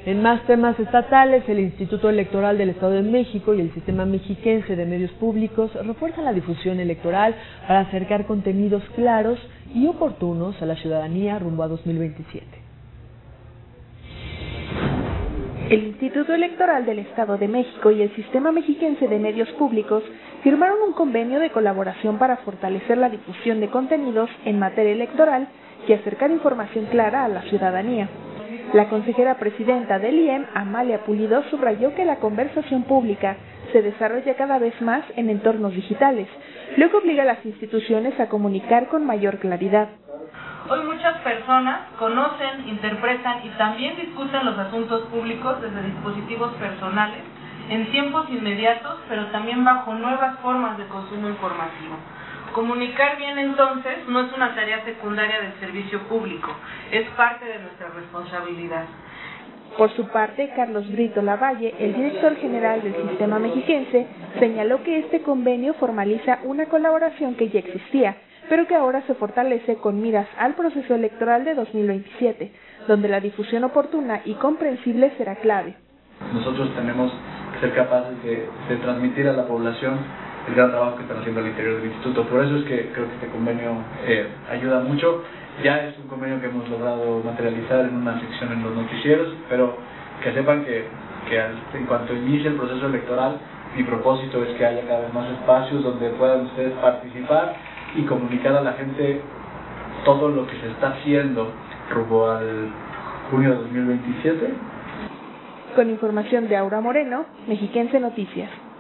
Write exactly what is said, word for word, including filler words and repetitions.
En más temas estatales, el Instituto Electoral del Estado de México y el Sistema Mexiquense de Medios Públicos refuerzan la difusión electoral para acercar contenidos claros y oportunos a la ciudadanía rumbo a dos mil veintisiete. El Instituto Electoral del Estado de México y el Sistema Mexiquense de Medios Públicos firmaron un convenio de colaboración para fortalecer la difusión de contenidos en materia electoral y acercar información clara a la ciudadanía. La consejera presidenta del I E M, Amalia Pulido, subrayó que la conversación pública se desarrolla cada vez más en entornos digitales, lo que obliga a las instituciones a comunicar con mayor claridad. Hoy muchas personas conocen, interpretan y también discuten los asuntos públicos desde dispositivos personales, en tiempos inmediatos, pero también bajo nuevas formas de consumo informativo. Comunicar bien, entonces, no es una tarea secundaria del servicio público, es parte de nuestra responsabilidad. Por su parte, Carlos Brito Lavalle, el director general del Sistema Mexiquense, señaló que este convenio formaliza una colaboración que ya existía, pero que ahora se fortalece con miras al proceso electoral de dos mil veintisiete, donde la difusión oportuna y comprensible será clave. Nosotros tenemos que ser capaces de, de transmitir a la población el gran trabajo que están haciendo al interior del instituto. Por eso es que creo que este convenio eh, ayuda mucho. Ya es un convenio que hemos logrado materializar en una sección en los noticieros, pero que sepan que, que en cuanto inicie el proceso electoral, mi propósito es que haya cada vez más espacios donde puedan ustedes participar y comunicar a la gente todo lo que se está haciendo rumbo al junio de dos mil veintisiete. Con información de Aura Moreno, Mexiquense Noticias.